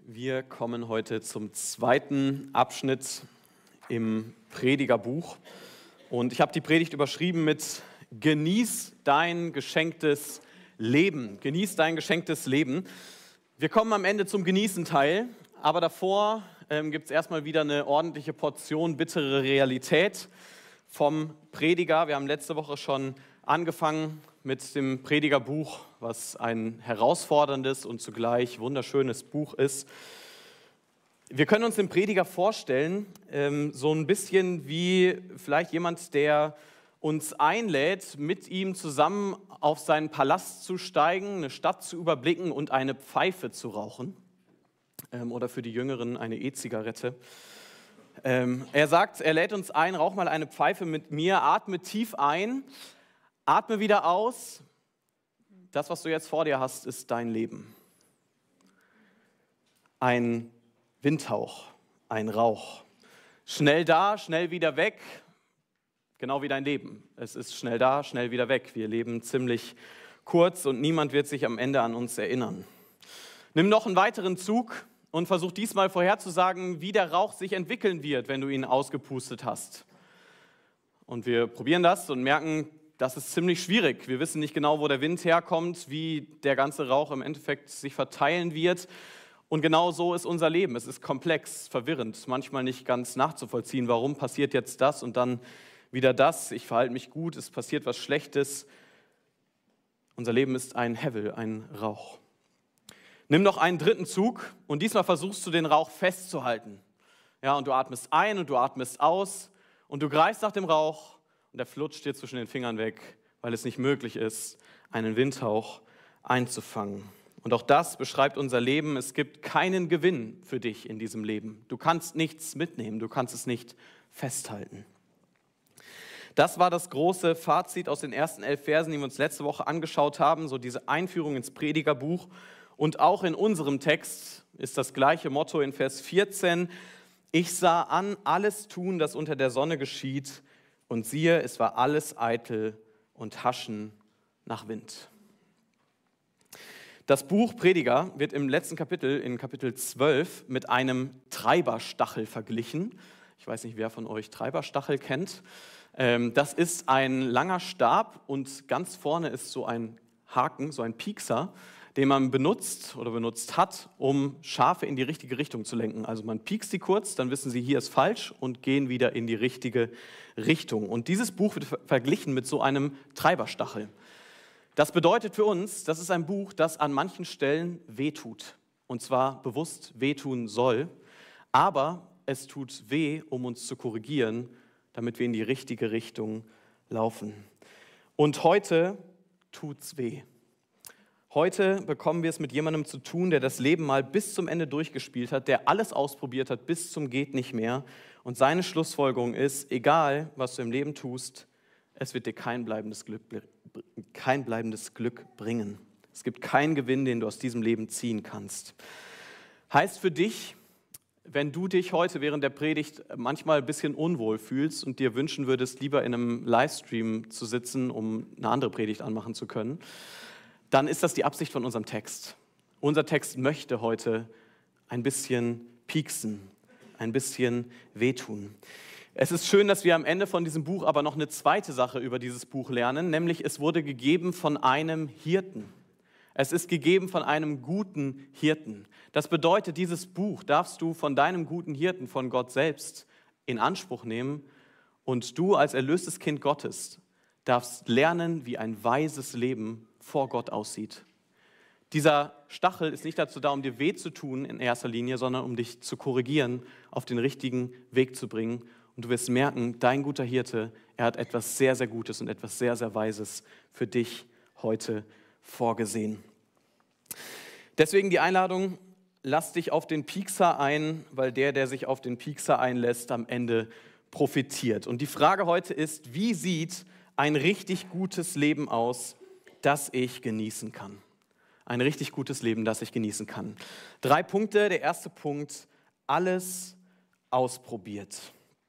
Wir kommen heute zum zweiten Abschnitt im Predigerbuch und ich habe die Predigt überschrieben mit Genieß dein geschenktes Leben. Genieß dein geschenktes Leben. Wir kommen am Ende zum Genießen-Teil, aber davor gibt es erstmal wieder eine ordentliche Portion bittere Realität vom Prediger. Wir haben letzte Woche schon angefangen mit dem Predigerbuch, was ein herausforderndes und zugleich wunderschönes Buch ist. Wir können uns den Prediger vorstellen, so ein bisschen wie vielleicht jemand, der uns einlädt, mit ihm zusammen auf seinen Palast zu steigen, eine Stadt zu überblicken und eine Pfeife zu rauchen. Oder für die Jüngeren eine E-Zigarette. Er sagt, er lädt uns ein, rauch mal eine Pfeife mit mir, atme tief ein, atme wieder aus. Das, was du jetzt vor dir hast, ist dein Leben. Ein Windhauch, ein Rauch. Schnell da, schnell wieder weg, genau wie dein Leben. Es ist schnell da, schnell wieder weg. Wir leben ziemlich kurz und niemand wird sich am Ende an uns erinnern. Nimm noch einen weiteren Zug und versuch diesmal vorherzusagen, wie der Rauch sich entwickeln wird, wenn du ihn ausgepustet hast. Und wir probieren das und merken, das ist ziemlich schwierig. Wir wissen nicht genau, wo der Wind herkommt, wie der ganze Rauch im Endeffekt sich verteilen wird. Und genau so ist unser Leben. Es ist komplex, verwirrend, manchmal nicht ganz nachzuvollziehen. Warum passiert jetzt das und dann wieder das? Ich verhalte mich gut, es passiert was Schlechtes. Unser Leben ist ein Hevel, ein Rauch. Nimm noch einen dritten Zug und diesmal versuchst du, den Rauch festzuhalten. Ja, und du atmest ein und du atmest aus und du greifst nach dem Rauch und er flutscht dir zwischen den Fingern weg, weil es nicht möglich ist, einen Windhauch einzufangen. Und auch das beschreibt unser Leben. Es gibt keinen Gewinn für dich in diesem Leben. Du kannst nichts mitnehmen, du kannst es nicht festhalten. Das war das große Fazit aus den ersten 11 Versen, die wir uns letzte Woche angeschaut haben, so diese Einführung ins Predigerbuch. Und auch in unserem Text ist das gleiche Motto in Vers 14. Ich sah an, alles tun, das unter der Sonne geschieht, und siehe, es war alles eitel und Haschen nach Wind. Das Buch Prediger wird im letzten Kapitel, in Kapitel 12, mit einem Treiberstachel verglichen. Ich weiß nicht, wer von euch Treiberstachel kennt. Das ist ein langer Stab und ganz vorne ist so ein Haken, so ein Piekser, den man benutzt oder benutzt hat, um Schafe in die richtige Richtung zu lenken. Also man piekst sie kurz, dann wissen sie, hier ist falsch und gehen wieder in die richtige Richtung. Und dieses Buch wird verglichen mit so einem Treiberstachel. Das bedeutet für uns, das ist ein Buch, das an manchen Stellen wehtut. Und zwar bewusst wehtun soll. Aber es tut weh, um uns zu korrigieren, damit wir in die richtige Richtung laufen. Und heute tut's weh. Heute bekommen wir es mit jemandem zu tun, der das Leben mal bis zum Ende durchgespielt hat, der alles ausprobiert hat bis zum geht nicht mehr. Und seine Schlussfolgerung ist, egal was du im Leben tust, es wird dir kein bleibendes Glück bringen. Es gibt keinen Gewinn, den du aus diesem Leben ziehen kannst. Heißt für dich, wenn du dich heute während der Predigt manchmal ein bisschen unwohl fühlst und dir wünschen würdest, lieber in einem Livestream zu sitzen, um eine andere Predigt anmachen zu können, dann ist das die Absicht von unserem Text. Unser Text möchte heute ein bisschen pieksen, ein bisschen wehtun. Es ist schön, dass wir am Ende von diesem Buch aber noch eine zweite Sache über dieses Buch lernen, nämlich es wurde gegeben von einem Hirten. Es ist gegeben von einem guten Hirten. Das bedeutet, dieses Buch darfst du von deinem guten Hirten, von Gott selbst, in Anspruch nehmen und du als erlöstes Kind Gottes darfst lernen, wie ein weises Leben vor Gott aussieht. Dieser Stachel ist nicht dazu da, um dir weh zu tun in erster Linie, sondern um dich zu korrigieren, auf den richtigen Weg zu bringen. Und du wirst merken, dein guter Hirte, er hat etwas sehr, sehr Gutes und etwas sehr, sehr Weises für dich heute vorgesehen. Deswegen die Einladung, lass dich auf den Piekser ein, weil der sich auf den Piekser einlässt, am Ende profitiert. Und die Frage heute ist, wie sieht ein richtig gutes Leben aus, das ich genießen kann? Ein richtig gutes Leben, das ich genießen kann. 3 Punkte. Der erste Punkt, alles ausprobiert.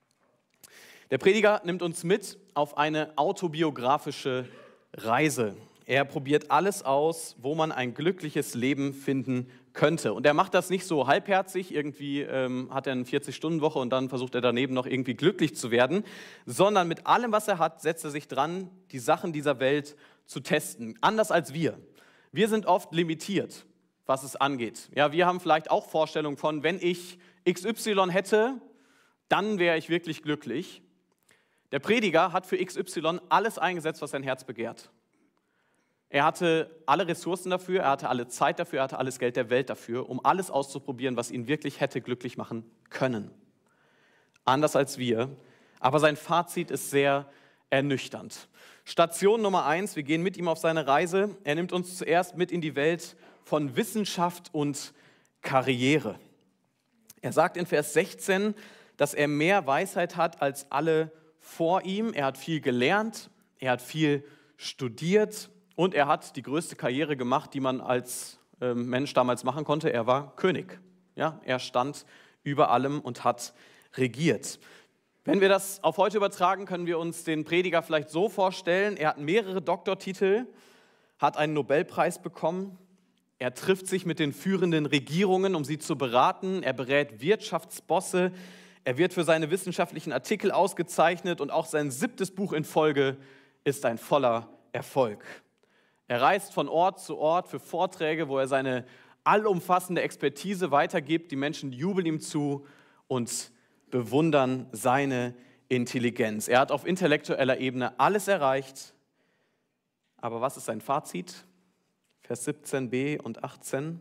Der Prediger nimmt uns mit auf eine autobiografische Reise. Er probiert alles aus, wo man ein glückliches Leben finden könnte. Und er macht das nicht so halbherzig, irgendwie hat er eine 40-Stunden-Woche und dann versucht er daneben noch irgendwie glücklich zu werden, sondern mit allem, was er hat, setzt er sich dran, die Sachen dieser Welt zu testen. Anders als wir. Wir sind oft limitiert, was es angeht. Ja, wir haben vielleicht auch Vorstellungen von, wenn ich XY hätte, dann wäre ich wirklich glücklich. Der Prediger hat für XY alles eingesetzt, was sein Herz begehrt. Er hatte alle Ressourcen dafür, er hatte alle Zeit dafür, er hatte alles Geld der Welt dafür, um alles auszuprobieren, was ihn wirklich hätte glücklich machen können. Anders als wir. Aber sein Fazit ist sehr ernüchternd. Station Nummer 1, wir gehen mit ihm auf seine Reise. Er nimmt uns zuerst mit in die Welt von Wissenschaft und Karriere. Er sagt in Vers 16, dass er mehr Weisheit hat als alle vor ihm. Er hat viel gelernt, er hat viel studiert und er hat die größte Karriere gemacht, die man als Mensch damals machen konnte. Er war König. Ja, er stand über allem und hat regiert. Wenn wir das auf heute übertragen, können wir uns den Prediger vielleicht so vorstellen, er hat mehrere Doktortitel, hat einen Nobelpreis bekommen, er trifft sich mit den führenden Regierungen, um sie zu beraten, er berät Wirtschaftsbosse, er wird für seine wissenschaftlichen Artikel ausgezeichnet und auch sein 7. Buch in Folge ist ein voller Erfolg. Er reist von Ort zu Ort für Vorträge, wo er seine allumfassende Expertise weitergibt, die Menschen jubeln ihm zu und bewundern seine Intelligenz. Er hat auf intellektueller Ebene alles erreicht. Aber was ist sein Fazit? Vers 17b und 18.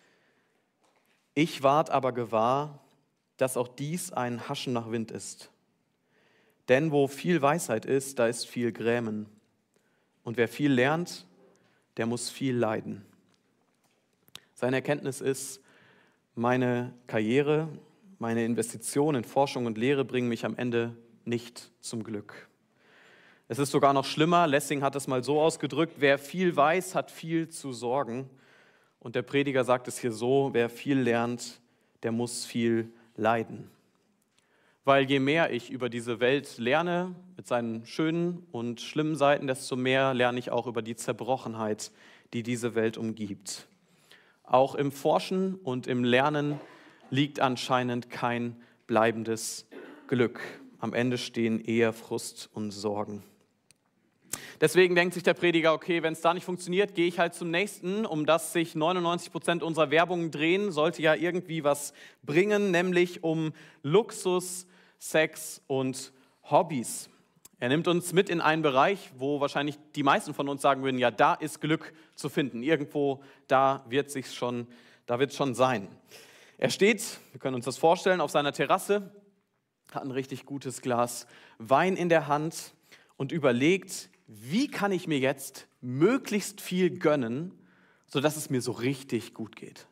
Ich ward aber gewahr, dass auch dies ein Haschen nach Wind ist. Denn wo viel Weisheit ist, da ist viel Grämen. Und wer viel lernt, der muss viel leiden. Seine Erkenntnis ist, meine Karriere, meine Investitionen in Forschung und Lehre bringen mich am Ende nicht zum Glück. Es ist sogar noch schlimmer, Lessing hat es mal so ausgedrückt, wer viel weiß, hat viel zu sorgen. Und der Prediger sagt es hier so, wer viel lernt, der muss viel leiden. Weil je mehr ich über diese Welt lerne, mit seinen schönen und schlimmen Seiten, desto mehr lerne ich auch über die Zerbrochenheit, die diese Welt umgibt. Auch im Forschen und im Lernen liegt anscheinend kein bleibendes Glück. Am Ende stehen eher Frust und Sorgen. Deswegen denkt sich der Prediger, okay, wenn es da nicht funktioniert, gehe ich halt zum nächsten, um das sich 99% unserer Werbung drehen, sollte ja irgendwie was bringen, nämlich um Luxus, Sex und Hobbys. Er nimmt uns mit in einen Bereich, wo wahrscheinlich die meisten von uns sagen würden, ja, da ist Glück zu finden. Irgendwo, da wird es schon sein. Er steht, wir können uns das vorstellen, auf seiner Terrasse, hat ein richtig gutes Glas Wein in der Hand und überlegt, wie kann ich mir jetzt möglichst viel gönnen, sodass es mir so richtig gut geht.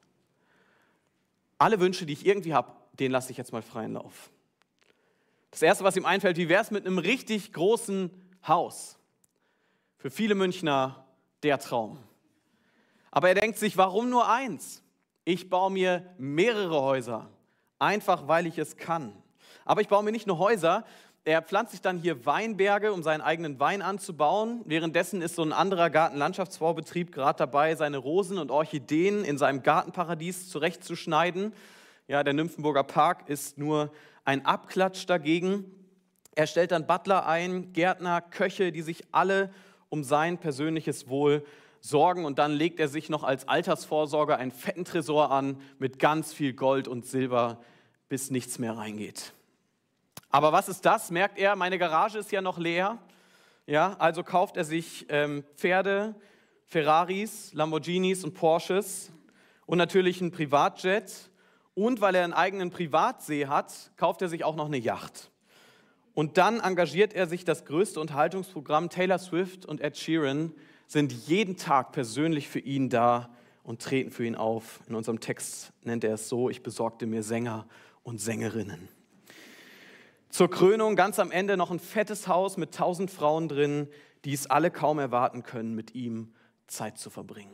Alle Wünsche, die ich irgendwie habe, denen lasse ich jetzt mal freien Lauf. Das Erste, was ihm einfällt, wie wäre es mit einem richtig großen Haus? Für viele Münchner der Traum. Aber er denkt sich, warum nur eins? Ich baue mir mehrere Häuser, einfach weil ich es kann. Aber ich baue mir nicht nur Häuser, er pflanzt sich dann hier Weinberge, um seinen eigenen Wein anzubauen. Währenddessen ist so ein anderer Gartenlandschaftsbaubetrieb gerade dabei, seine Rosen und Orchideen in seinem Gartenparadies zurechtzuschneiden. Ja, der Nymphenburger Park ist nur ein Abklatsch dagegen. Er stellt dann Butler ein, Gärtner, Köche, die sich alle um sein persönliches Wohl sorgen. Und dann legt er sich noch als Altersvorsorger einen fetten Tresor an mit ganz viel Gold und Silber, bis nichts mehr reingeht. Aber was ist das? Merkt er, meine Garage ist ja noch leer. Ja, also kauft er sich Pferde, Ferraris, Lamborghinis und Porsches und natürlich einen Privatjet. Und weil er einen eigenen Privatsee hat, kauft er sich auch noch eine Yacht. Und dann engagiert er sich, das größte Unterhaltungsprogramm. Taylor Swift und Ed Sheeran sind jeden Tag persönlich für ihn da und treten für ihn auf. In unserem Text nennt er es so, ich besorgte mir Sänger und Sängerinnen. Zur Krönung ganz am Ende noch ein fettes Haus mit 1000 Frauen drin, die es alle kaum erwarten können, mit ihm Zeit zu verbringen.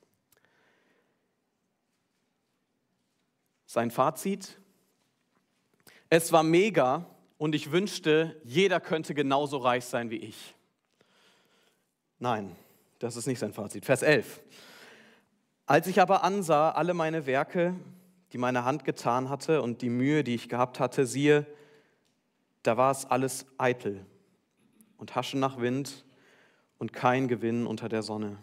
Sein Fazit: Es war mega und ich wünschte, jeder könnte genauso reich sein wie ich. Nein, das ist nicht sein Fazit. Vers 11. Als ich aber ansah, alle meine Werke, die meine Hand getan hatte und die Mühe, die ich gehabt hatte, siehe, da war es alles eitel und Haschen nach Wind und kein Gewinn unter der Sonne.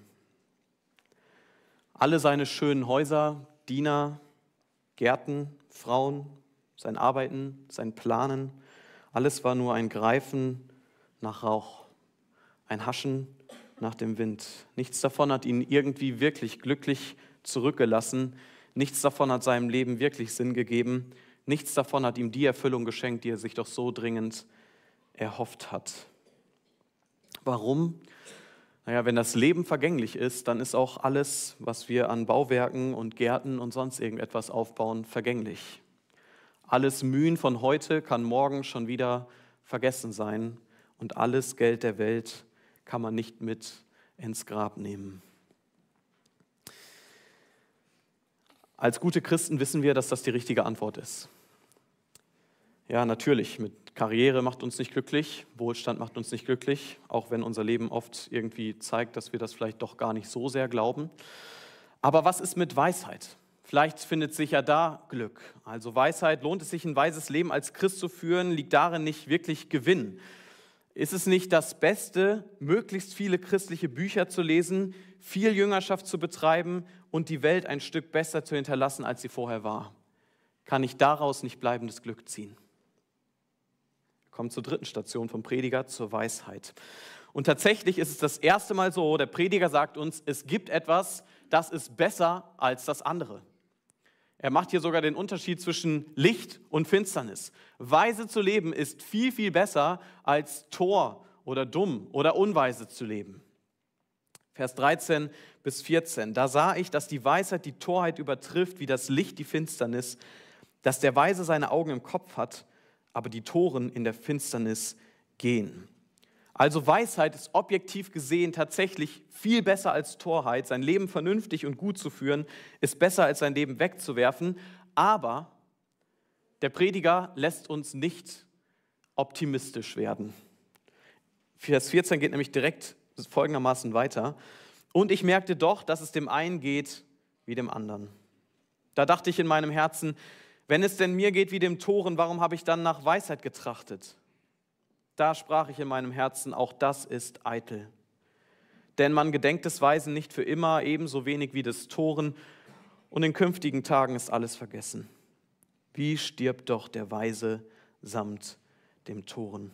Alle seine schönen Häuser, Diener, Gärten, Frauen, sein Arbeiten, sein Planen, alles war nur ein Greifen nach Rauch, ein Haschen nach dem Wind. Nichts davon hat ihn irgendwie wirklich glücklich zurückgelassen. Nichts davon hat seinem Leben wirklich Sinn gegeben. Nichts davon hat ihm die Erfüllung geschenkt, die er sich doch so dringend erhofft hat. Warum? Naja, wenn das Leben vergänglich ist, dann ist auch alles, was wir an Bauwerken und Gärten und sonst irgendetwas aufbauen, vergänglich. Alles Mühen von heute kann morgen schon wieder vergessen sein und alles Geld der Welt kann man nicht mit ins Grab nehmen. Als gute Christen wissen wir, dass das die richtige Antwort ist. Ja, natürlich, mit Karriere macht uns nicht glücklich, Wohlstand macht uns nicht glücklich, auch wenn unser Leben oft irgendwie zeigt, dass wir das vielleicht doch gar nicht so sehr glauben. Aber was ist mit Weisheit? Vielleicht findet sich ja da Glück. Also Weisheit, lohnt es sich, ein weises Leben als Christ zu führen, liegt darin nicht wirklich Gewinn. Ist es nicht das Beste, möglichst viele christliche Bücher zu lesen, viel Jüngerschaft zu betreiben und die Welt ein Stück besser zu hinterlassen, als sie vorher war? Kann ich daraus nicht bleibendes Glück ziehen? Kommt zur dritten Station vom Prediger, zur Weisheit. Und tatsächlich ist es das erste Mal so, der Prediger sagt uns, es gibt etwas, das ist besser als das andere. Er macht hier sogar den Unterschied zwischen Licht und Finsternis. Weise zu leben ist viel, viel besser als tor oder dumm oder unweise zu leben. Vers 13 bis 14. Da sah ich, dass die Weisheit die Torheit übertrifft, wie das Licht die Finsternis, dass der Weise seine Augen im Kopf hat, aber die Toren in der Finsternis gehen. Also Weisheit ist objektiv gesehen tatsächlich viel besser als Torheit. Sein Leben vernünftig und gut zu führen, ist besser als sein Leben wegzuwerfen. Aber der Prediger lässt uns nicht optimistisch werden. Vers 14 geht nämlich direkt folgendermaßen weiter. Und ich merkte doch, dass es dem einen geht wie dem anderen. Da dachte ich in meinem Herzen, wenn es denn mir geht wie dem Toren, warum habe ich dann nach Weisheit getrachtet? Da sprach ich in meinem Herzen, auch das ist eitel. Denn man gedenkt des Weisen nicht für immer, ebenso wenig wie des Toren, und in künftigen Tagen ist alles vergessen. Wie stirbt doch der Weise samt dem Toren?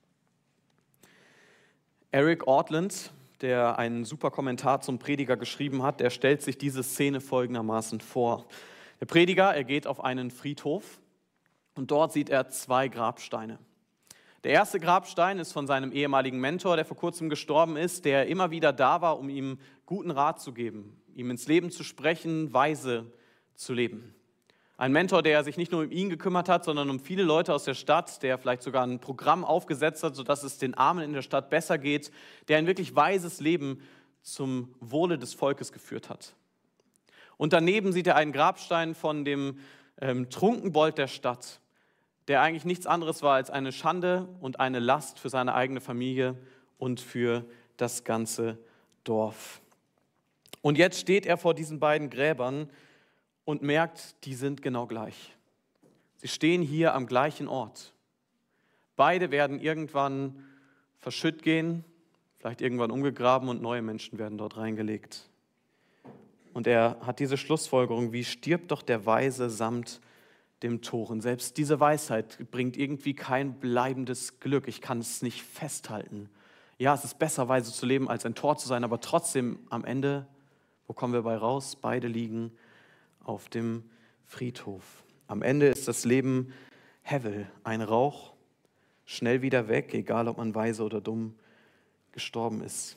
Eric Ortland, der einen super Kommentar zum Prediger geschrieben hat, der stellt sich diese Szene folgendermaßen vor. Der Prediger, er geht auf einen Friedhof und dort sieht er 2 Grabsteine. Der erste Grabstein ist von seinem ehemaligen Mentor, der vor kurzem gestorben ist, der immer wieder da war, um ihm guten Rat zu geben, ihm ins Leben zu sprechen, weise zu leben. Ein Mentor, der sich nicht nur um ihn gekümmert hat, sondern um viele Leute aus der Stadt, der vielleicht sogar ein Programm aufgesetzt hat, sodass es den Armen in der Stadt besser geht, der ein wirklich weises Leben zum Wohle des Volkes geführt hat. Und daneben sieht er einen Grabstein von dem Trunkenbold der Stadt, der eigentlich nichts anderes war als eine Schande und eine Last für seine eigene Familie und für das ganze Dorf. Und jetzt steht er vor diesen beiden Gräbern und merkt, die sind genau gleich. Sie stehen hier am gleichen Ort. Beide werden irgendwann verschütt gehen, vielleicht irgendwann umgegraben und neue Menschen werden dort reingelegt. Und er hat diese Schlussfolgerung, wie stirbt doch der Weise samt dem Toren. Selbst diese Weisheit bringt irgendwie kein bleibendes Glück. Ich kann es nicht festhalten. Ja, es ist besser, weise zu leben, als ein Tor zu sein, aber trotzdem am Ende, wo kommen wir bei raus? Beide liegen auf dem Friedhof. Am Ende ist das Leben Hevel, ein Rauch, schnell wieder weg, egal ob man weise oder dumm gestorben ist.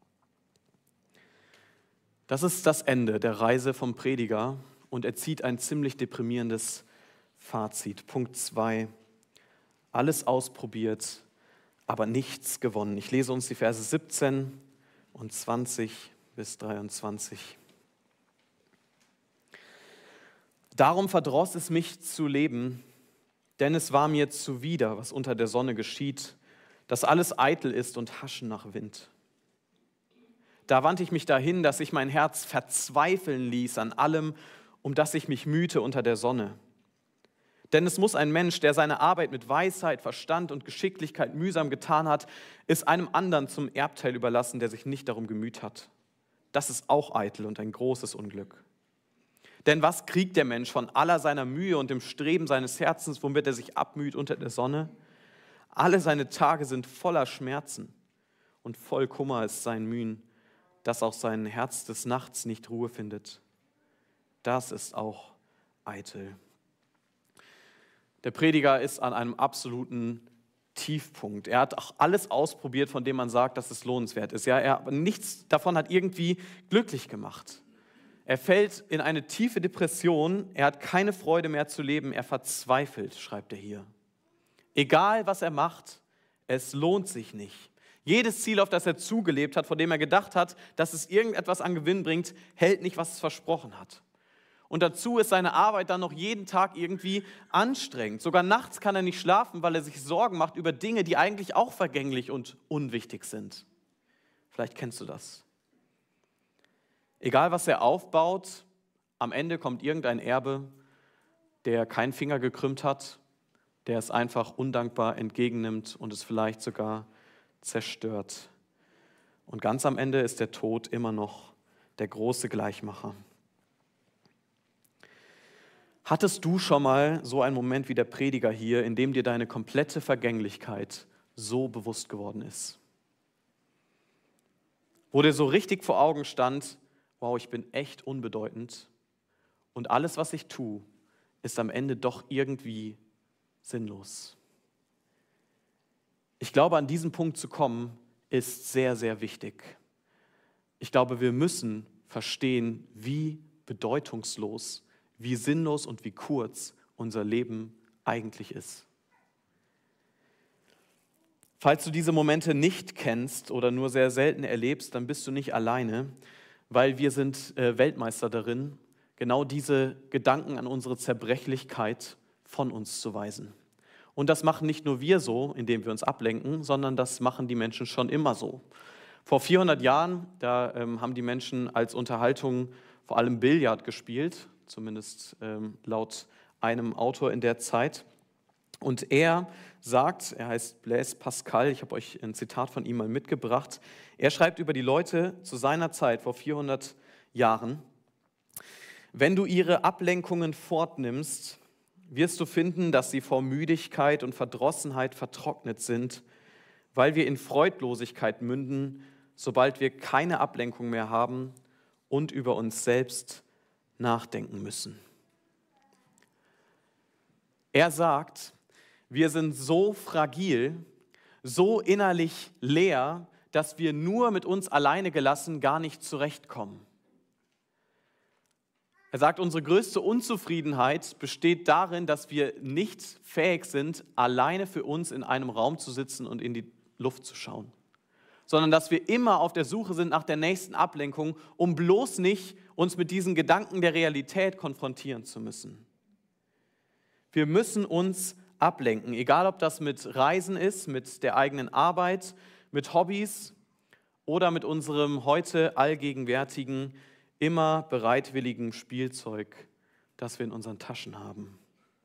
Das ist das Ende der Reise vom Prediger und er zieht ein ziemlich deprimierendes Fazit. Punkt 2. Alles ausprobiert, aber nichts gewonnen. Ich lese uns die Verse 17 und 20 bis 23. Darum verdross es mich zu leben, denn es war mir zuwider, was unter der Sonne geschieht, dass alles eitel ist und Haschen nach Wind. Da wandte ich mich dahin, dass ich mein Herz verzweifeln ließ an allem, um das ich mich mühte unter der Sonne. Denn es muss ein Mensch, der seine Arbeit mit Weisheit, Verstand und Geschicklichkeit mühsam getan hat, es einem anderen zum Erbteil überlassen, der sich nicht darum gemüht hat. Das ist auch eitel und ein großes Unglück. Denn was kriegt der Mensch von aller seiner Mühe und dem Streben seines Herzens, womit er sich abmüht unter der Sonne? Alle seine Tage sind voller Schmerzen und voll Kummer ist sein Mühen, dass auch sein Herz des Nachts nicht Ruhe findet. Das ist auch eitel. Der Prediger ist an einem absoluten Tiefpunkt. Er hat auch alles ausprobiert, von dem man sagt, dass es lohnenswert ist. Ja, nichts davon hat irgendwie glücklich gemacht. Er fällt in eine tiefe Depression, er hat keine Freude mehr zu leben, er verzweifelt, schreibt er hier. Egal, was er macht, es lohnt sich nicht. Jedes Ziel, auf das er zugelebt hat, von dem er gedacht hat, dass es irgendetwas an Gewinn bringt, hält nicht, was es versprochen hat. Und dazu ist seine Arbeit dann noch jeden Tag irgendwie anstrengend. Sogar nachts kann er nicht schlafen, weil er sich Sorgen macht über Dinge, die eigentlich auch vergänglich und unwichtig sind. Vielleicht kennst du das. Egal, was er aufbaut, am Ende kommt irgendein Erbe, der keinen Finger gekrümmt hat, der es einfach undankbar entgegennimmt und es vielleicht sogar zerstört. Und ganz am Ende ist der Tod immer noch der große Gleichmacher. Hattest du schon mal so einen Moment wie der Prediger hier, in dem dir deine komplette Vergänglichkeit so bewusst geworden ist? Wo dir so richtig vor Augen stand, wow, ich bin echt unbedeutend und alles, was ich tue, ist am Ende doch irgendwie sinnlos. Ich glaube, an diesen Punkt zu kommen, ist sehr, sehr wichtig. Ich glaube, wir müssen verstehen, wie bedeutungslos, wie sinnlos und wie kurz unser Leben eigentlich ist. Falls du diese Momente nicht kennst oder nur sehr selten erlebst, dann bist du nicht alleine, weil wir sind Weltmeister darin, genau diese Gedanken an unsere Zerbrechlichkeit von uns zu weisen. Und das machen nicht nur wir so, indem wir uns ablenken, sondern das machen die Menschen schon immer so. Vor 400 Jahren, da haben die Menschen als Unterhaltung vor allem Billard gespielt, zumindest laut einem Autor in der Zeit. Und er sagt, er heißt Blaise Pascal, ich habe euch ein Zitat von ihm mal mitgebracht, er schreibt über die Leute zu seiner Zeit, vor 400 Jahren: Wenn du ihre Ablenkungen fortnimmst, wirst du finden, dass sie vor Müdigkeit und Verdrossenheit vertrocknet sind, weil wir in Freudlosigkeit münden, sobald wir keine Ablenkung mehr haben und über uns selbst nachdenken müssen. Er sagt, wir sind so fragil, so innerlich leer, dass wir nur mit uns alleine gelassen gar nicht zurechtkommen. Er sagt, unsere größte Unzufriedenheit besteht darin, dass wir nicht fähig sind, alleine für uns in einem Raum zu sitzen und in die Luft zu schauen, sondern dass wir immer auf der Suche sind nach der nächsten Ablenkung, um bloß nicht uns mit diesen Gedanken der Realität konfrontieren zu müssen. Wir müssen uns ablenken, egal ob das mit Reisen ist, mit der eigenen Arbeit, mit Hobbys oder mit unserem heute allgegenwärtigen, immer bereitwilligen Spielzeug, das wir in unseren Taschen haben.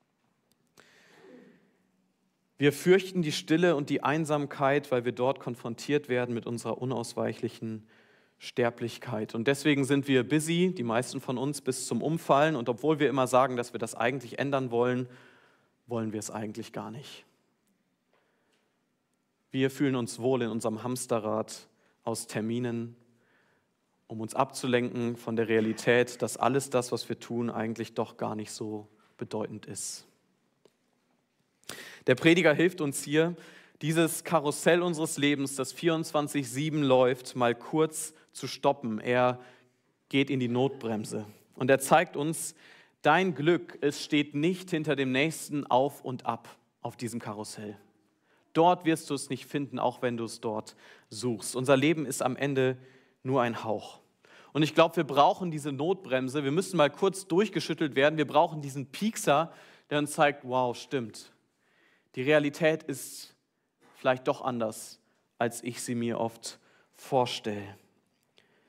Wir fürchten die Stille und die Einsamkeit, weil wir dort konfrontiert werden mit unserer unausweichlichen Sterblichkeit. Und deswegen sind wir busy, die meisten von uns, bis zum Umfallen. Und obwohl wir immer sagen, dass wir das eigentlich ändern wollen, wollen wir es eigentlich gar nicht. Wir fühlen uns wohl in unserem Hamsterrad aus Terminen, um uns abzulenken von der Realität, dass alles das, was wir tun, eigentlich doch gar nicht so bedeutend ist. Der Prediger hilft uns hier, dieses Karussell unseres Lebens, das 24/7 läuft, mal kurz zu stoppen. Er geht in die Notbremse und er zeigt uns, dein Glück, es steht nicht hinter dem nächsten Auf und Ab auf diesem Karussell. Dort wirst du es nicht finden, auch wenn du es dort suchst. Unser Leben ist am Ende nur ein Hauch. Und ich glaube, wir brauchen diese Notbremse. Wir müssen mal kurz durchgeschüttelt werden. Wir brauchen diesen Piekser, der uns zeigt, wow, stimmt. Die Realität ist vielleicht doch anders, als ich sie mir oft vorstelle.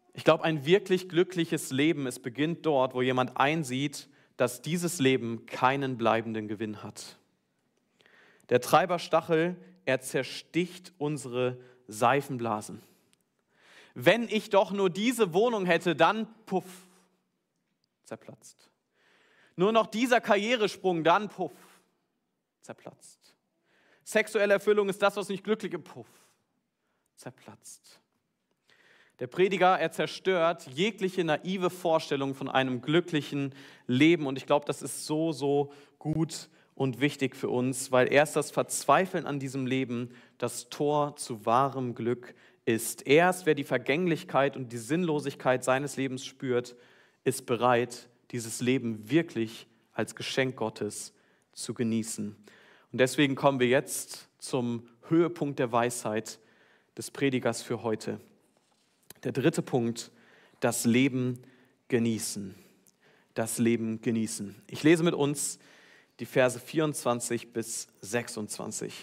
Ich glaube, ein wirklich glückliches Leben, es beginnt dort, wo jemand einsieht, dass dieses Leben keinen bleibenden Gewinn hat. Der Treiberstachel, er zersticht unsere Seifenblasen. Wenn ich doch nur diese Wohnung hätte, dann puff, zerplatzt. Nur noch dieser Karrieresprung, dann puff, zerplatzt. Sexuelle Erfüllung ist das, was mich glücklich macht, puff, zerplatzt. Der Prediger, er zerstört jegliche naive Vorstellung von einem glücklichen Leben. Und ich glaube, das ist so, so gut und wichtig für uns, weil erst das Verzweifeln an diesem Leben das Tor zu wahrem Glück ist. Erst wer die Vergänglichkeit und die Sinnlosigkeit seines Lebens spürt, ist bereit, dieses Leben wirklich als Geschenk Gottes zu genießen. Und deswegen kommen wir jetzt zum Höhepunkt der Weisheit des Predigers für heute. Der dritte Punkt, das Leben genießen. Das Leben genießen. Ich lese mit uns die Verse 24 bis 26.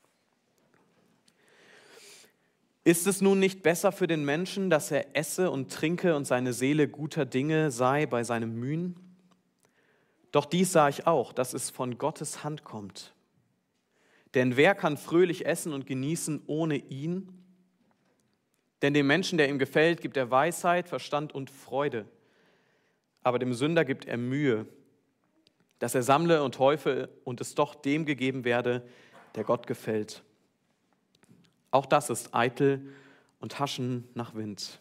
Ist es nun nicht besser für den Menschen, dass er esse und trinke und seine Seele guter Dinge sei bei seinem Mühen? Doch dies sah ich auch, dass es von Gottes Hand kommt. Denn wer kann fröhlich essen und genießen ohne ihn? Denn dem Menschen, der ihm gefällt, gibt er Weisheit, Verstand und Freude. Aber dem Sünder gibt er Mühe, dass er sammle und häufe und es doch dem gegeben werde, der Gott gefällt. Auch das ist eitel und Haschen nach Wind.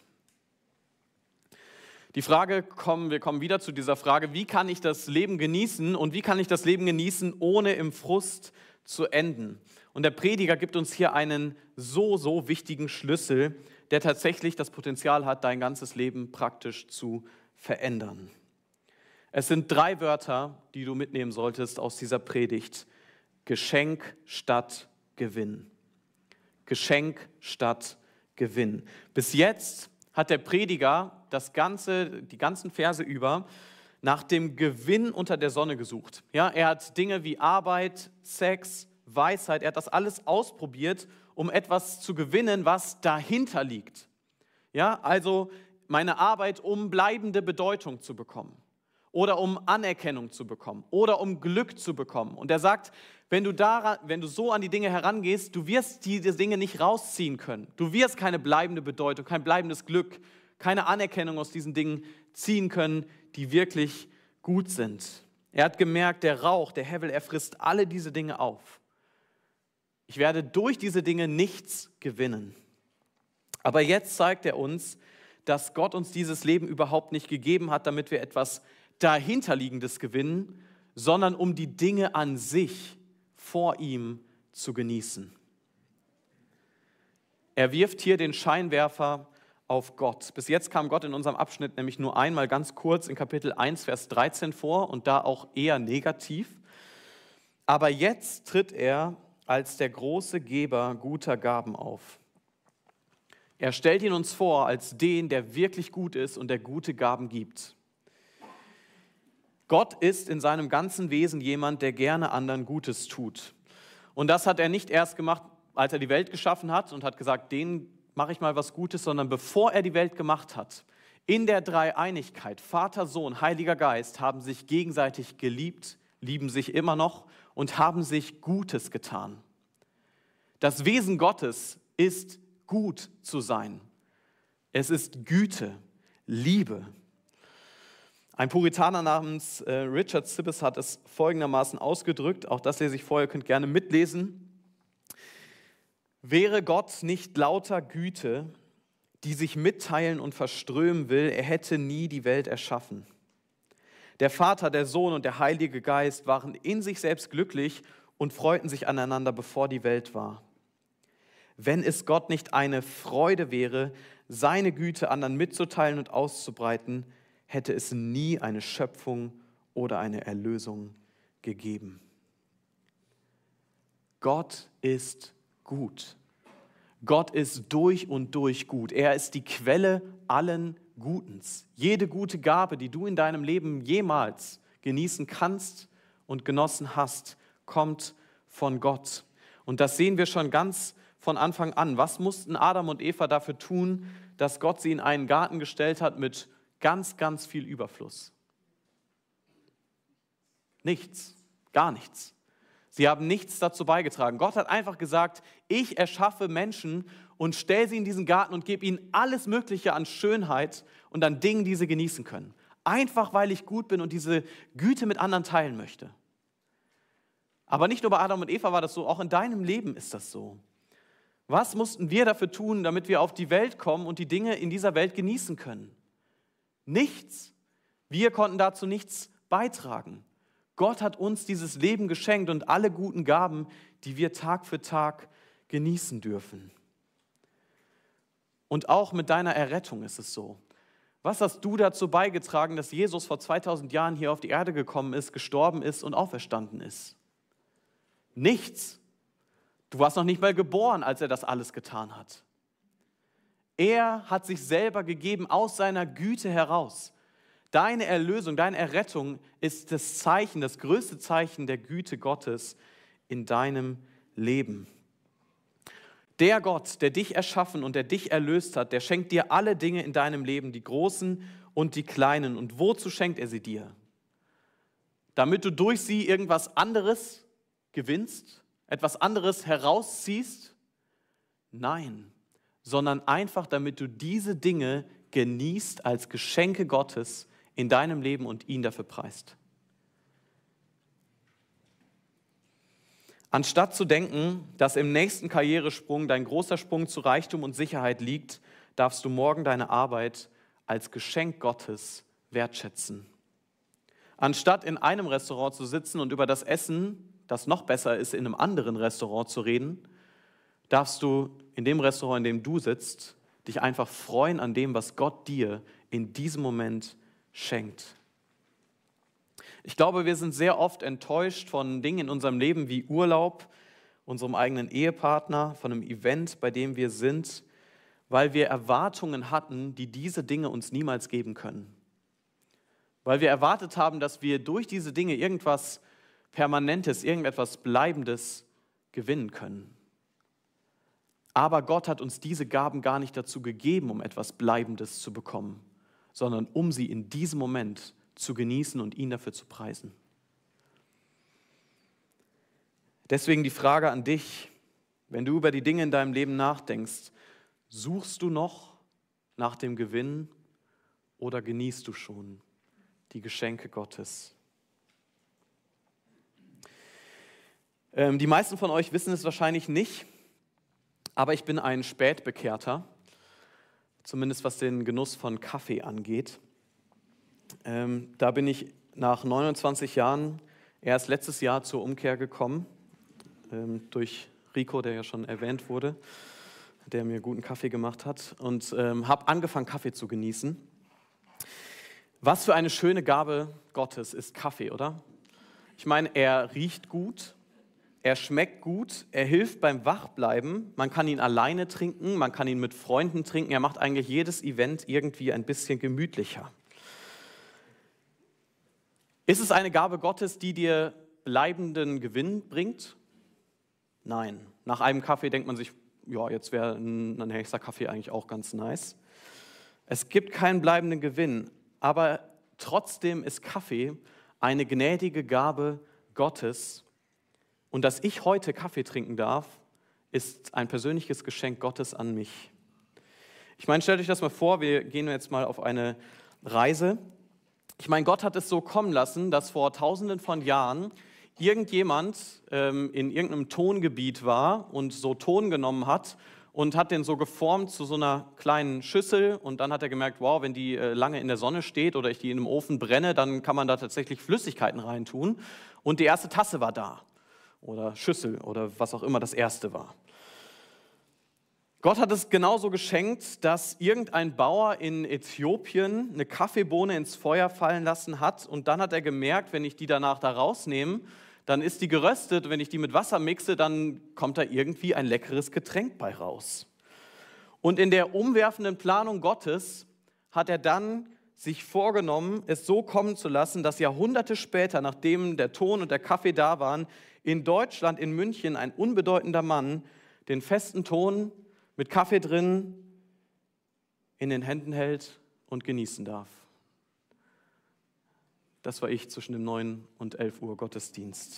Wir kommen wieder zu dieser Frage, wie kann ich das Leben genießen und wie kann ich das Leben genießen, ohne im Frust zu enden? Und der Prediger gibt uns hier einen so, so wichtigen Schlüssel, der tatsächlich das Potenzial hat, dein ganzes Leben praktisch zu verändern. Es sind 3 Wörter, die du mitnehmen solltest aus dieser Predigt. Geschenk statt Gewinn. Geschenk statt Gewinn. Bis jetzt hat der Prediger die ganzen Verse über nach dem Gewinn unter der Sonne gesucht. Ja, er hat Dinge wie Arbeit, Sex, Weisheit, er hat das alles ausprobiert, um etwas zu gewinnen, was dahinter liegt. Ja, also meine Arbeit, um bleibende Bedeutung zu bekommen oder um Anerkennung zu bekommen oder um Glück zu bekommen. Und er sagt, wenn du so an die Dinge herangehst, du wirst diese Dinge nicht rausziehen können. Du wirst keine bleibende Bedeutung, kein bleibendes Glück, keine Anerkennung aus diesen Dingen ziehen können, die wirklich gut sind. Er hat gemerkt, der Rauch, der Hevel, er frisst alle diese Dinge auf. Ich werde durch diese Dinge nichts gewinnen. Aber jetzt zeigt er uns, dass Gott uns dieses Leben überhaupt nicht gegeben hat, damit wir etwas Dahinterliegendes gewinnen, sondern um die Dinge an sich vor ihm zu genießen. Er wirft hier den Scheinwerfer auf Gott. Bis jetzt kam Gott in unserem Abschnitt nämlich nur einmal ganz kurz in Kapitel 1, Vers 13 vor und da auch eher negativ. Aber jetzt tritt er als der große Geber guter Gaben auf. Er stellt ihn uns vor als den, der wirklich gut ist und der gute Gaben gibt. Gott ist in seinem ganzen Wesen jemand, der gerne anderen Gutes tut. Und das hat er nicht erst gemacht, als er die Welt geschaffen hat und hat gesagt, denen mache ich mal was Gutes, sondern bevor er die Welt gemacht hat, in der Dreieinigkeit, Vater, Sohn, Heiliger Geist, haben sich gegenseitig geliebt, lieben sich immer noch und haben sich Gutes getan. Das Wesen Gottes ist gut zu sein. Es ist Güte, Liebe. Ein Puritaner namens Richard Sibbes hat es folgendermaßen ausgedrückt, auch das lese ich vor, ihr könnt gerne mitlesen. Wäre Gott nicht lauter Güte, die sich mitteilen und verströmen will, er hätte nie die Welt erschaffen. Der Vater, der Sohn und der Heilige Geist waren in sich selbst glücklich und freuten sich aneinander, bevor die Welt war. Wenn es Gott nicht eine Freude wäre, seine Güte anderen mitzuteilen und auszubreiten, hätte es nie eine Schöpfung oder eine Erlösung gegeben. Gott ist gut. Gott ist durch und durch gut. Er ist die Quelle allen Gutens. Jede gute Gabe, die du in deinem Leben jemals genießen kannst und genossen hast, kommt von Gott. Und das sehen wir schon ganz von Anfang an. Was mussten Adam und Eva dafür tun, dass Gott sie in einen Garten gestellt hat mit ganz, ganz viel Überfluss? Nichts, gar nichts. Sie haben nichts dazu beigetragen. Gott hat einfach gesagt, ich erschaffe Menschen und stelle sie in diesen Garten und gebe ihnen alles Mögliche an Schönheit und an Dingen, die sie genießen können. Einfach, weil ich gut bin und diese Güte mit anderen teilen möchte. Aber nicht nur bei Adam und Eva war das so, auch in deinem Leben ist das so. Was mussten wir dafür tun, damit wir auf die Welt kommen und die Dinge in dieser Welt genießen können? Nichts. Wir konnten dazu nichts beitragen. Gott hat uns dieses Leben geschenkt und alle guten Gaben, die wir Tag für Tag genießen dürfen. Und auch mit deiner Errettung ist es so. Was hast du dazu beigetragen, dass Jesus vor 2000 Jahren hier auf die Erde gekommen ist, gestorben ist und auferstanden ist? Nichts. Du warst noch nicht mal geboren, als er das alles getan hat. Er hat sich selber gegeben aus seiner Güte heraus. Deine Erlösung, deine Errettung ist das Zeichen, das größte Zeichen der Güte Gottes in deinem Leben. Der Gott, der dich erschaffen und der dich erlöst hat, der schenkt dir alle Dinge in deinem Leben, die großen und die kleinen. Und wozu schenkt er sie dir? Damit du durch sie irgendwas anderes gewinnst, etwas anderes herausziehst? Nein, sondern einfach, damit du diese Dinge genießt als Geschenke Gottes in deinem Leben und ihn dafür preist. Anstatt zu denken, dass im nächsten Karrieresprung dein großer Sprung zu Reichtum und Sicherheit liegt, darfst du morgen deine Arbeit als Geschenk Gottes wertschätzen. Anstatt in einem Restaurant zu sitzen und über das Essen, das noch besser ist, in einem anderen Restaurant zu reden, darfst du in dem Restaurant, in dem du sitzt, dich einfach freuen an dem, was Gott dir in diesem Moment schenkt. Ich glaube, wir sind sehr oft enttäuscht von Dingen in unserem Leben wie Urlaub, unserem eigenen Ehepartner, von einem Event, bei dem wir sind, weil wir Erwartungen hatten, die diese Dinge uns niemals geben können. Weil wir erwartet haben, dass wir durch diese Dinge irgendwas Permanentes, irgendetwas Bleibendes gewinnen können. Aber Gott hat uns diese Gaben gar nicht dazu gegeben, um etwas Bleibendes zu bekommen, sondern um sie in diesem Moment zu genießen und ihn dafür zu preisen. Deswegen die Frage an dich, wenn du über die Dinge in deinem Leben nachdenkst, suchst du noch nach dem Gewinn oder genießt du schon die Geschenke Gottes? Die meisten von euch wissen es wahrscheinlich nicht, aber ich bin ein Spätbekehrter, zumindest was den Genuss von Kaffee angeht. Da bin ich nach 29 Jahren erst letztes Jahr zur Umkehr gekommen, durch Rico, der ja schon erwähnt wurde, der mir guten Kaffee gemacht hat, und habe angefangen, Kaffee zu genießen. Was für eine schöne Gabe Gottes ist Kaffee, oder? Ich meine, er riecht gut. Er schmeckt gut, er hilft beim Wachbleiben, man kann ihn alleine trinken, man kann ihn mit Freunden trinken, er macht eigentlich jedes Event irgendwie ein bisschen gemütlicher. Ist es eine Gabe Gottes, die dir bleibenden Gewinn bringt? Nein. Nach einem Kaffee denkt man sich, ja, jetzt wäre ein nächster Kaffee eigentlich auch ganz nice. Es gibt keinen bleibenden Gewinn, aber trotzdem ist Kaffee eine gnädige Gabe Gottes. Und dass ich heute Kaffee trinken darf, ist ein persönliches Geschenk Gottes an mich. Ich meine, stellt euch das mal vor, wir gehen jetzt mal auf eine Reise. Ich meine, Gott hat es so kommen lassen, dass vor Tausenden von Jahren irgendjemand in irgendeinem Tongebiet war und so Ton genommen hat und hat den so geformt zu so einer kleinen Schüssel, und dann hat er gemerkt, wow, wenn die lange in der Sonne steht oder ich die in einem Ofen brenne, dann kann man da tatsächlich Flüssigkeiten reintun, und die erste Tasse war da. Oder Schüssel oder was auch immer das erste war. Gott hat es genauso geschenkt, dass irgendein Bauer in Äthiopien eine Kaffeebohne ins Feuer fallen lassen hat, und dann hat er gemerkt, wenn ich die danach da rausnehme, dann ist die geröstet, wenn ich die mit Wasser mixe, dann kommt da irgendwie ein leckeres Getränk bei raus. Und in der umwerfenden Planung Gottes hat er dann sich vorgenommen, es so kommen zu lassen, dass Jahrhunderte später, nachdem der Ton und der Kaffee da waren, in Deutschland, in München, ein unbedeutender Mann den festen Ton mit Kaffee drin in den Händen hält und genießen darf. Das war ich zwischen dem 9 und 11 Uhr Gottesdienst.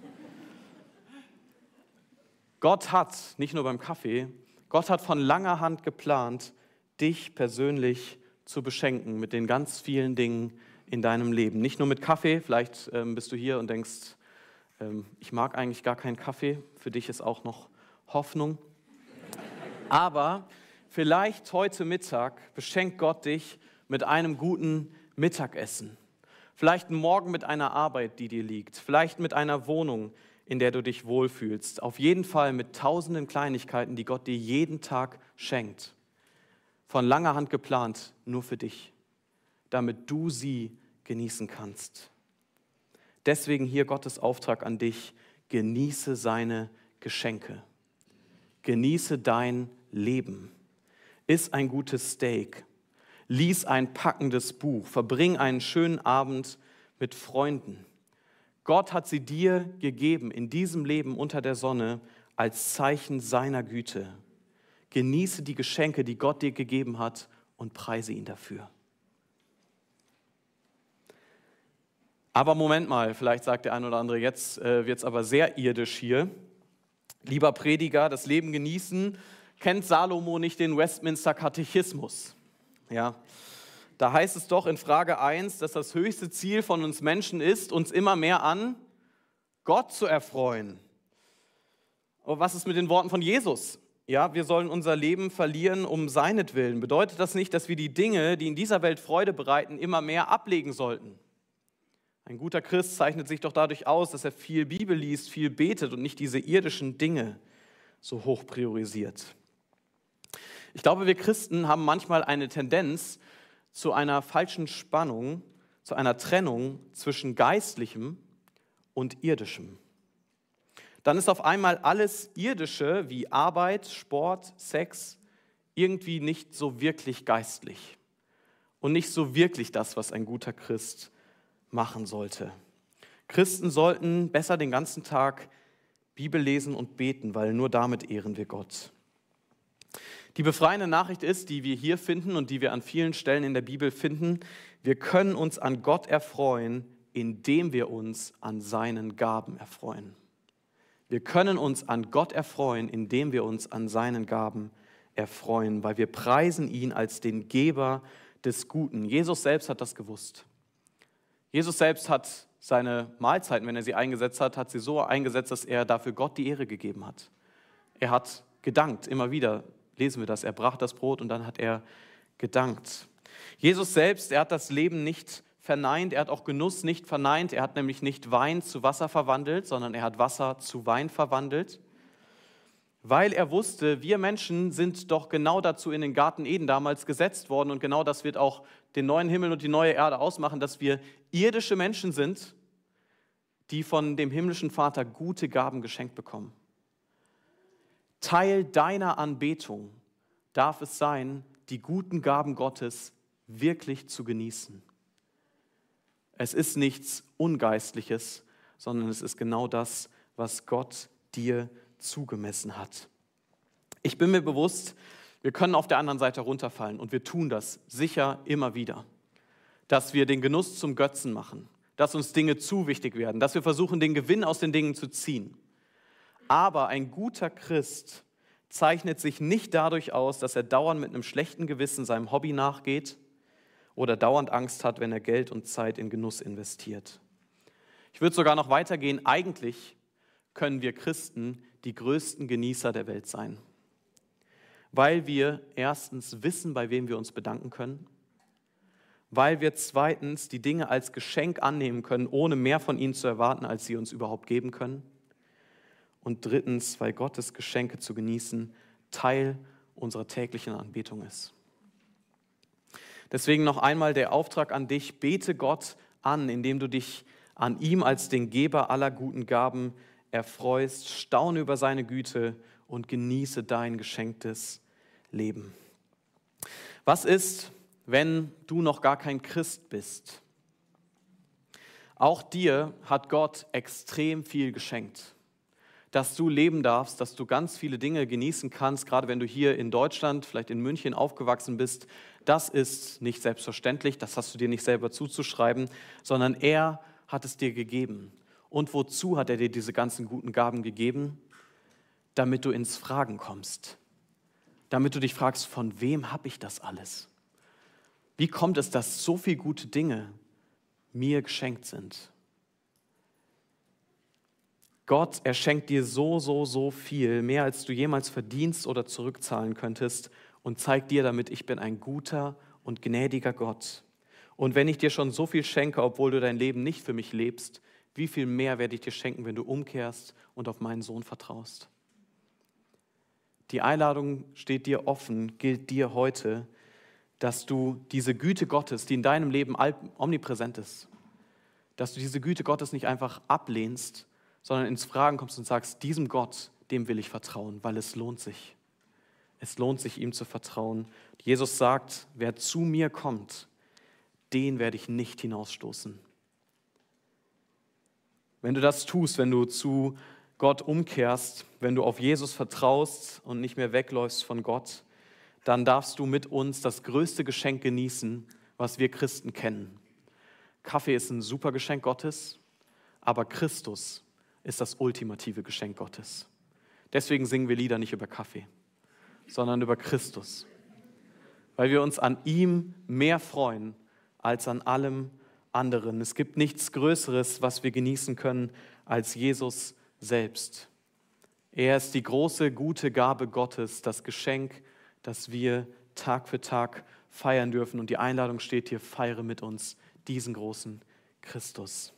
Gott hat, nicht nur beim Kaffee, Gott hat von langer Hand geplant, dich persönlich zu beschenken mit den ganz vielen Dingen in deinem Leben. Nicht nur mit Kaffee, vielleicht bist du hier und denkst, ich mag eigentlich gar keinen Kaffee, für dich ist auch noch Hoffnung. Aber vielleicht heute Mittag beschenkt Gott dich mit einem guten Mittagessen. Vielleicht morgen mit einer Arbeit, die dir liegt. Vielleicht mit einer Wohnung, in der du dich wohlfühlst. Auf jeden Fall mit tausenden Kleinigkeiten, die Gott dir jeden Tag schenkt. Von langer Hand geplant, nur für dich, damit du sie genießen kannst. Deswegen hier Gottes Auftrag an dich, genieße seine Geschenke. Genieße dein Leben. Iss ein gutes Steak. Lies ein packendes Buch. Verbring einen schönen Abend mit Freunden. Gott hat sie dir gegeben in diesem Leben unter der Sonne als Zeichen seiner Güte. Genieße die Geschenke, die Gott dir gegeben hat und preise ihn dafür. Aber Moment mal, vielleicht sagt der ein oder andere, jetzt wird es aber sehr irdisch hier. Lieber Prediger, das Leben genießen, kennt Salomo nicht den Westminster Katechismus? Ja, da heißt es doch in Frage 1, dass das höchste Ziel von uns Menschen ist, uns immer mehr an Gott zu erfreuen. Aber was ist mit den Worten von Jesus? Ja, wir sollen unser Leben verlieren um seinetwillen. Bedeutet das nicht, dass wir die Dinge, die in dieser Welt Freude bereiten, immer mehr ablegen sollten? Ein guter Christ zeichnet sich doch dadurch aus, dass er viel Bibel liest, viel betet und nicht diese irdischen Dinge so hoch priorisiert. Ich glaube, wir Christen haben manchmal eine Tendenz zu einer falschen Spannung, zu einer Trennung zwischen Geistlichem und Irdischem. Dann ist auf einmal alles Irdische wie Arbeit, Sport, Sex irgendwie nicht so wirklich geistlich und nicht so wirklich das, was ein guter Christ machen sollte. Christen sollten besser den ganzen Tag Bibel lesen und beten, weil nur damit ehren wir Gott. Die befreiende Nachricht ist, die wir hier finden und die wir an vielen Stellen in der Bibel finden, wir können uns an Gott erfreuen, indem wir uns an seinen Gaben erfreuen. Wir können uns an Gott erfreuen, indem wir uns an seinen Gaben erfreuen, weil wir preisen ihn als den Geber des Guten. Jesus selbst hat das gewusst. Jesus selbst hat seine Mahlzeiten, wenn er sie eingesetzt hat, hat sie so eingesetzt, dass er dafür Gott die Ehre gegeben hat. Er hat gedankt, immer wieder lesen wir das. Er brach das Brot und dann hat er gedankt. Jesus selbst, er hat das Leben nicht verneint, er hat auch Genuss nicht verneint. Er hat nämlich nicht Wein zu Wasser verwandelt, sondern er hat Wasser zu Wein verwandelt. Weil er wusste, wir Menschen sind doch genau dazu in den Garten Eden damals gesetzt worden und genau das wird auch den neuen Himmel und die neue Erde ausmachen, dass wir irdische Menschen sind, die von dem himmlischen Vater gute Gaben geschenkt bekommen. Teil deiner Anbetung darf es sein, die guten Gaben Gottes wirklich zu genießen. Es ist nichts Ungeistliches, sondern es ist genau das, was Gott dir zugemessen hat. Ich bin mir bewusst, wir können auf der anderen Seite runterfallen und wir tun das sicher immer wieder, dass wir den Genuss zum Götzen machen, dass uns Dinge zu wichtig werden, dass wir versuchen, den Gewinn aus den Dingen zu ziehen. Aber ein guter Christ zeichnet sich nicht dadurch aus, dass er dauernd mit einem schlechten Gewissen seinem Hobby nachgeht oder dauernd Angst hat, wenn er Geld und Zeit in Genuss investiert. Ich würde sogar noch weitergehen, eigentlich können wir Christen die größten Genießer der Welt sein, weil wir erstens wissen, bei wem wir uns bedanken können, weil wir zweitens die Dinge als Geschenk annehmen können, ohne mehr von ihnen zu erwarten, als sie uns überhaupt geben können. Und drittens, weil Gottes Geschenke zu genießen Teil unserer täglichen Anbetung ist. Deswegen noch einmal der Auftrag an dich, bete Gott an, indem du dich an ihm als den Geber aller guten Gaben erfreust, staune über seine Güte und genieße dein geschenktes Leben. Was ist, wenn du noch gar kein Christ bist? Auch dir hat Gott extrem viel geschenkt. dass du leben darfst, dass du ganz viele Dinge genießen kannst, gerade wenn du hier in Deutschland, vielleicht in München aufgewachsen bist. Das ist nicht selbstverständlich, das hast du dir nicht selber zuzuschreiben, sondern er hat es dir gegeben. Und wozu hat er dir diese ganzen guten Gaben gegeben? Damit du ins Fragen kommst. Damit du dich fragst, von wem habe ich das alles? Wie kommt es, dass so viele gute Dinge mir geschenkt sind? Gott, er schenkt dir so viel, mehr als du jemals verdienst oder zurückzahlen könntest und zeigt dir damit, ich bin ein guter und gnädiger Gott. Und wenn ich dir schon so viel schenke, obwohl du dein Leben nicht für mich lebst, wie viel mehr werde ich dir schenken, wenn du umkehrst und auf meinen Sohn vertraust? Die Einladung steht dir offen, gilt dir heute, dass du diese Güte Gottes, die in deinem Leben omnipräsent ist, dass du diese Güte Gottes nicht einfach ablehnst, sondern ins Fragen kommst und sagst, diesem Gott, dem will ich vertrauen, weil es lohnt sich. Es lohnt sich, ihm zu vertrauen. Jesus sagt, wer zu mir kommt, den werde ich nicht hinausstoßen. Wenn du das tust, wenn du zu Gott umkehrst, wenn du auf Jesus vertraust und nicht mehr wegläufst von Gott, dann darfst du mit uns das größte Geschenk genießen, was wir Christen kennen. Kaffee ist ein super Geschenk Gottes, aber Christus ist das ultimative Geschenk Gottes. Deswegen singen wir Lieder nicht über Kaffee, sondern über Christus, weil wir uns an ihm mehr freuen als an allem anderen. Es gibt nichts Größeres, was wir genießen können, als Jesus selbst. Er ist die große, gute Gabe Gottes, das Geschenk, das wir Tag für Tag feiern dürfen. Und die Einladung steht hier, feiere mit uns diesen großen Christus.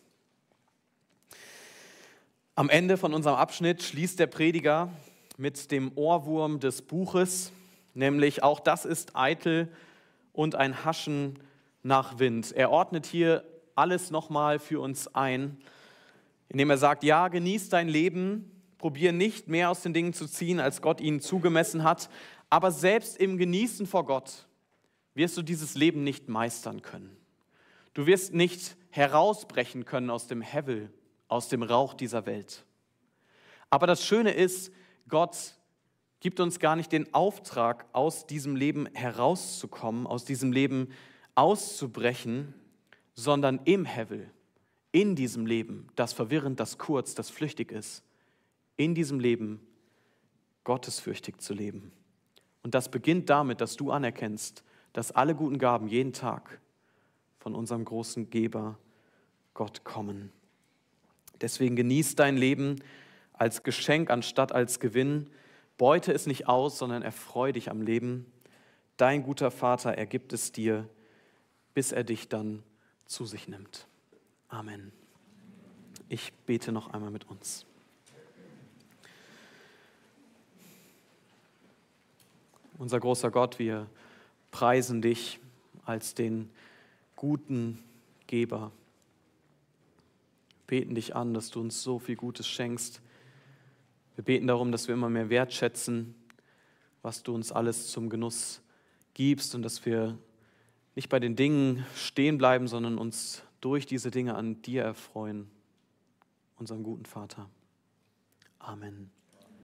Am Ende von unserem Abschnitt schließt der Prediger mit dem Ohrwurm des Buches, nämlich auch das ist eitel und ein Haschen nach Wind. Er ordnet hier alles nochmal für uns ein, indem er sagt, ja, genieß dein Leben, probier nicht mehr aus den Dingen zu ziehen, als Gott ihnen zugemessen hat, aber selbst im Genießen vor Gott wirst du dieses Leben nicht meistern können. Du wirst nicht herausbrechen können aus dem Hevel, aus dem Rauch dieser Welt. Aber das Schöne ist, Gott gibt uns gar nicht den Auftrag, aus diesem Leben herauszukommen, aus diesem Leben auszubrechen, sondern im Hevel, in diesem Leben, das verwirrend, das kurz, das flüchtig ist, in diesem Leben gottesfürchtig zu leben. Und das beginnt damit, dass du anerkennst, dass alle guten Gaben jeden Tag von unserem großen Geber Gott kommen. Deswegen genieß dein Leben als Geschenk anstatt als Gewinn. Beute es nicht aus, sondern erfreu dich am Leben. Dein guter Vater, er gibt es dir, bis er dich dann zu sich nimmt. Amen. Ich bete noch einmal mit uns. Unser großer Gott, wir preisen dich als den guten Geber. Wir beten dich an, dass du uns so viel Gutes schenkst. Wir beten darum, dass wir immer mehr wertschätzen, was du uns alles zum Genuss gibst und dass wir nicht bei den Dingen stehen bleiben, sondern uns durch diese Dinge an dir erfreuen, unserem guten Vater. Amen.